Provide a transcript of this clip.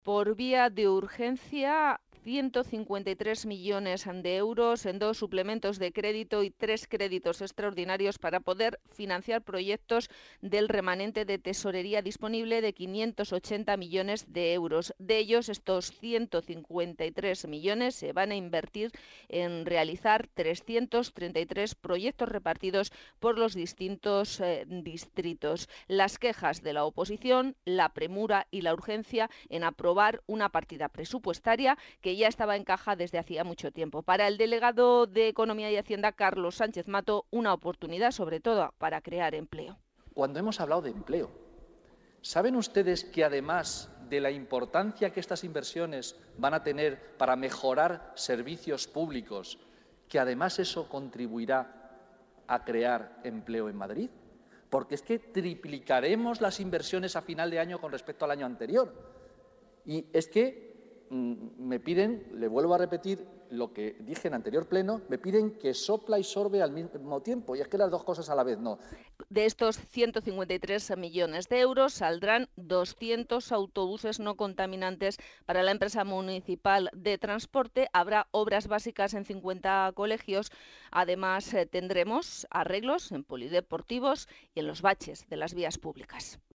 Por vía de urgencia, 153 millones de euros en 2 suplementos de crédito y 3 créditos extraordinarios para poder financiar proyectos del remanente de tesorería disponible de 580 millones de euros. De ellos, estos 153 millones se van a invertir en realizar 333 proyectos repartidos por los distintos distritos. Las quejas de la oposición, la premura y la urgencia en aprobar una partida presupuestaria que ya estaba en caja desde hacía mucho tiempo. Para el delegado de Economía y Hacienda, Carlos Sánchez Mato, una oportunidad sobre todo para crear empleo. Cuando hemos hablado de empleo, ¿saben ustedes que además de la importancia que estas inversiones van a tener para mejorar servicios públicos, que además eso contribuirá a crear empleo en Madrid? Porque es que triplicaremos las inversiones a final de año con respecto al año anterior. Y es que me piden, le vuelvo a repetir lo que dije en anterior pleno, me piden que sopla y sorbe al mismo tiempo, y es que las dos cosas a la vez no. De estos 153 millones de euros saldrán 200 autobuses no contaminantes para la empresa municipal de transporte. Habrá obras básicas en 50 colegios. Además, tendremos arreglos en polideportivos y en los baches de las vías públicas.